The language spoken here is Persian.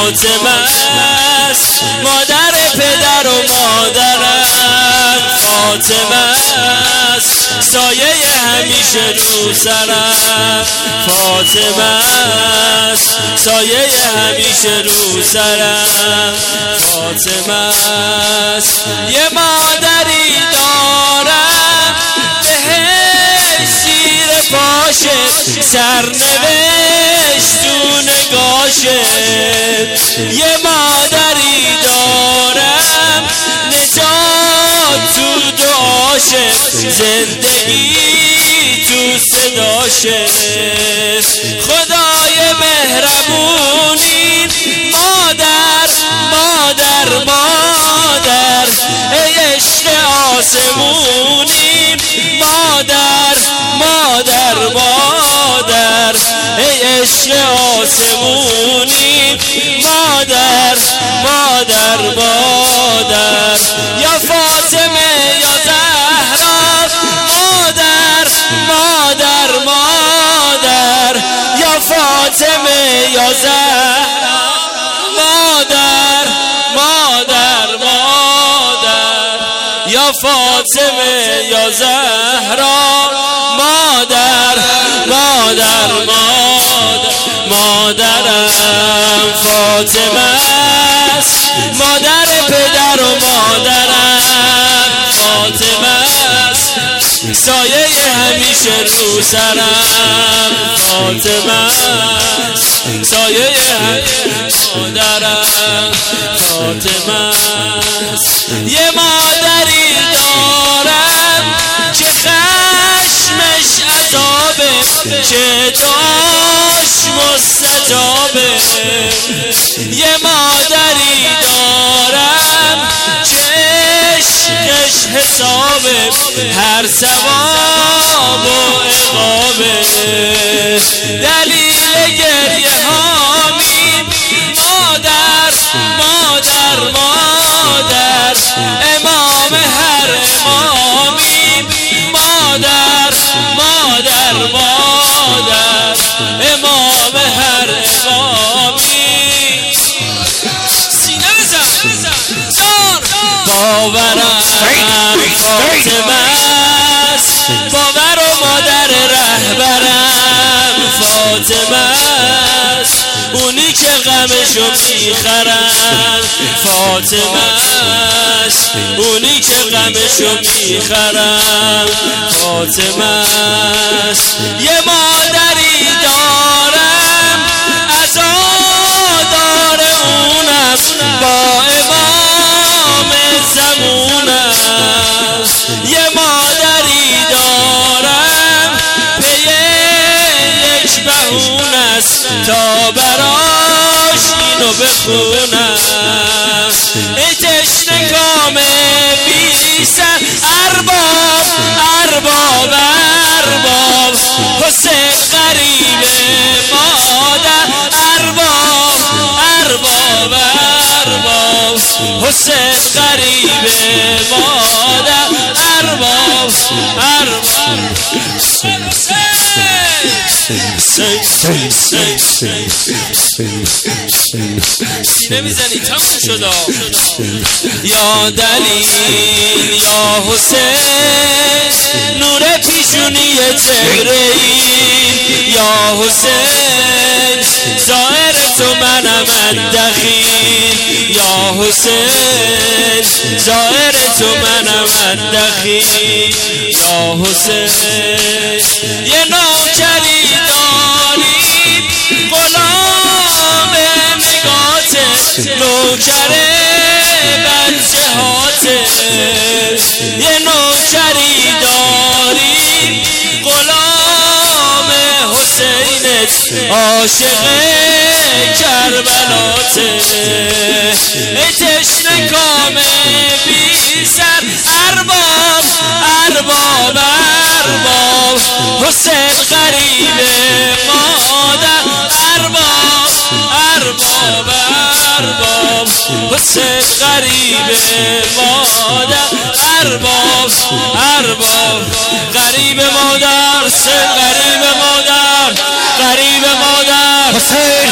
فاطمه است، مادر پدر و مادرم فاطمه است، سایه همیشه رو سرم فاطمه است، سایه همیشه رو سرم فاطمه است. یه مادری دارم بهش زیر پاشه، سرنوشت تو نگاشه. یه مادری دارم نجات تو دعاشه، زندگی تو صداشه. خدای مهربونی مادر مادر مادر، ای عشق آسمونی مادر مادر مادر، ای عشق آسمونی مادر مادر مادر. یا فاطمه یا زهرا مادر مادر مادر، یا فاطمه یا زهرا مادر مادر مادر، یا فاطمه یا زهرا مادر مادر مادر. مادرم فاطمه است، مادر پدر و مادرم فاطمه است، سایه همیشه رو سرم فاطمه است، سایه همیشه مادرم فاطمه است. یه مادری دارم که خشمش عذابه، که دعاش مستجابه. یه مادری دارم که عشقش حسابه، هر ثواب و عقابه. دلیل گریه هامیم مادر مادر مادر، امام هر امامیم مادر مادر مادر، امام هر امامیم. سینه بزن باورم فاطمه است، باور و مادر رهبرم فاطمه است، اونی که غمشو میخرن فاطمه است، اونی که غمشو میخرن فاطمه است. یه مادری دارم عزادار اونم، با امام زمونم. یه مادری دارم به یک بهون است، تا براش اینو بخونم. ای تشنه کام بی سر ارباب ارباب ارباب، حسین غریب مادر ارباب ارباب ارباب، حسین غریب مادر ارباب ارباب. سینه میزنی تموم شدا. یا دلیل یا حسین، نور پیشونی جبرئیل. یا حسین ظاهر تو منم اندخیل، یا حسین ظاهر تو منم اندخیل. یا حسین یه نوکری داری غلام نگاته، نوکر بچه هاته. یه نوکری داری غلام حسینت، عاشق کربلاته. ای تشنه کام بی سر ارباب ارباب ارباب، حسین غریب مادر ارباب ارباب ارباب، حسین غریب مادر ارباب ارباب. غریب مادر حسین غریب مادر، غریب مادر حسین